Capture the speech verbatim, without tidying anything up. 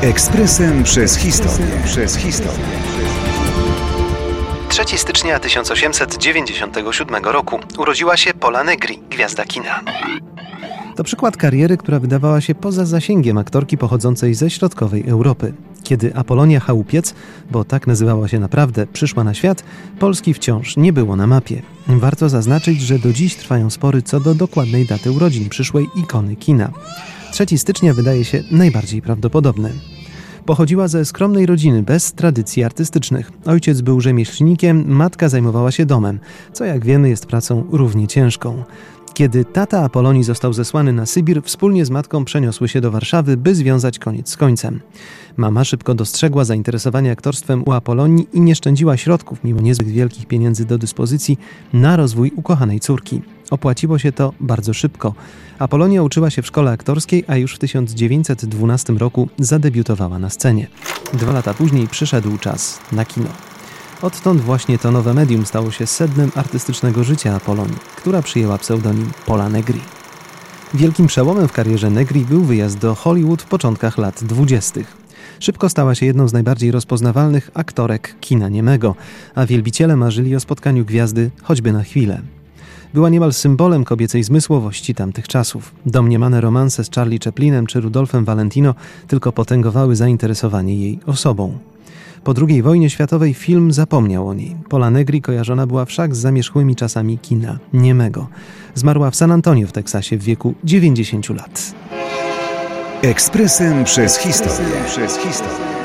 Ekspresem przez historię. Przez historię. trzeciego stycznia tysiąc osiemset dziewięćdziesiątego siódmego roku urodziła się Pola Negri, gwiazda kina. To przykład kariery, która wydawała się poza zasięgiem aktorki pochodzącej ze środkowej Europy. Kiedy Apolonia Chałupiec, bo tak nazywała się naprawdę, przyszła na świat, Polski wciąż nie było na mapie. Warto zaznaczyć, że do dziś trwają spory co do dokładnej daty urodzin przyszłej ikony kina. trzeciego stycznia wydaje się najbardziej prawdopodobny. Pochodziła ze skromnej rodziny, bez tradycji artystycznych. Ojciec był rzemieślnikiem, matka zajmowała się domem, co jak wiemy jest pracą równie ciężką. Kiedy tata Apolonii został zesłany na Sybir, wspólnie z matką przeniosły się do Warszawy, by związać koniec z końcem. Mama szybko dostrzegła zainteresowanie aktorstwem u Apolonii i nie szczędziła środków, mimo niezbyt wielkich pieniędzy do dyspozycji, na rozwój ukochanej córki. Opłaciło się to bardzo szybko. Apolonia uczyła się w szkole aktorskiej, a już w tysiąc dziewięćset dwunastym roku zadebiutowała na scenie. Dwa lata później przyszedł czas na kino. Odtąd właśnie to nowe medium stało się sednem artystycznego życia Apolonii, która przyjęła pseudonim Pola Negri. Wielkim przełomem w karierze Negri był wyjazd do Hollywood w początkach lat dwudziestych. Szybko stała się jedną z najbardziej rozpoznawalnych aktorek kina niemego, a wielbiciele marzyli o spotkaniu gwiazdy choćby na chwilę. Była niemal symbolem kobiecej zmysłowości tamtych czasów. Domniemane romanse z Charlie Chaplinem czy Rudolfem Valentino tylko potęgowały zainteresowanie jej osobą. Po drugiej wojnie światowej film zapomniał o niej. Pola Negri kojarzona była wszak z zamierzchłymi czasami kina niemego. Zmarła w San Antonio w Teksasie w wieku dziewięćdziesięciu lat. Ekspresem przez historię. Przez historię.